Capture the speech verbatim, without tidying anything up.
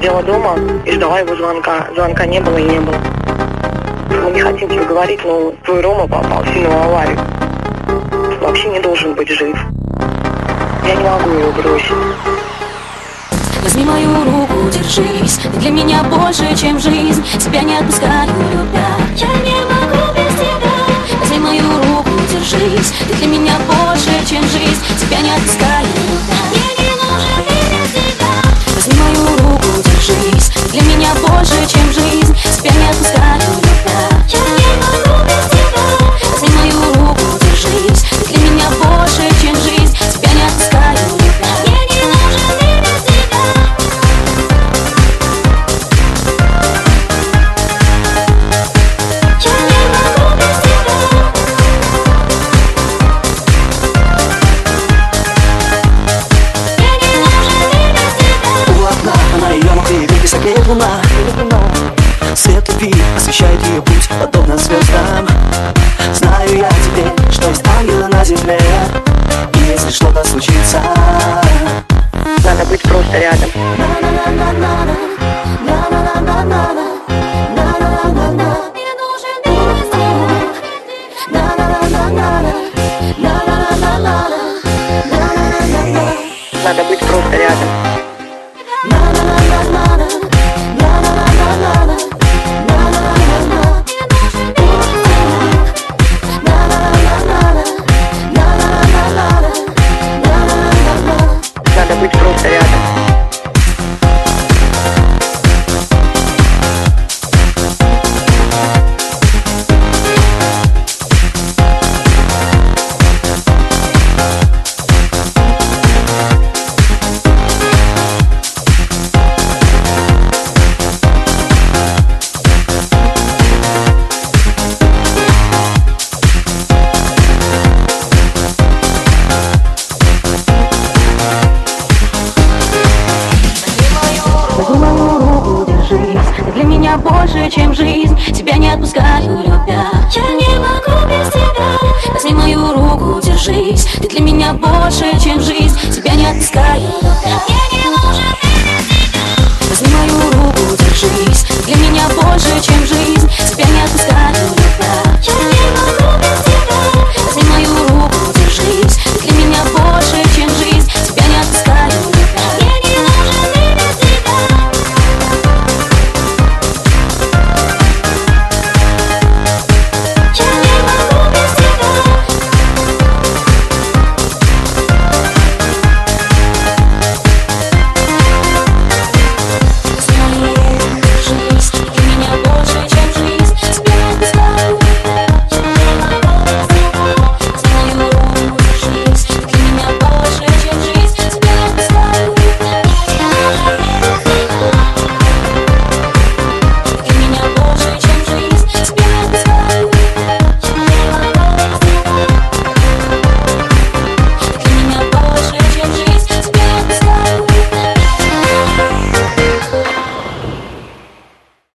сидела дома и ждала его звонка. Звонка не было и не было. Мы не хотим тебе говорить, но твой Рома попал в сильную аварию. Вообще не должен быть жив. Я не могу его бросить. Возьми мою руку, держись. Ты для меня больше, чем жизнь. Тебя не отпускаю, любя. Я не могу без тебя. Возьми мою руку, держись. Ты для меня больше, чем жизнь. Тебя не отпускаю, любя. Мне не нужен мир без тебя. Возьми мою руку, держись. Ты для меня больше, чем жизнь. Тебя не отпускаю, любя. Я не могу без тебя. Возьми мою руку, держись. Ты для меня больше, чем жизнь. Тебя не отпускаю, любя. Мне не нужен мир без тебя. Я не могу без тебя. Мне не нужен мир без тебя. У окна, а на ее мокрые веки согреет луна. Свет любви освещает ее путь, подобно звездам. Знаю я теперь, что есть ангелы на земле. И если что-то случится, Надо быть просто рядом. Мне нужен мир без тебя. Надо быть просто рядом. Надо быть просто рядом. Ты для меня больше, чем жизнь. Тебя не отпускаю, любя. Я не могу без тебя. Возьми мою руку, держись. Ты для меня больше, чем жизнь. Тебя не отпускаю, любя.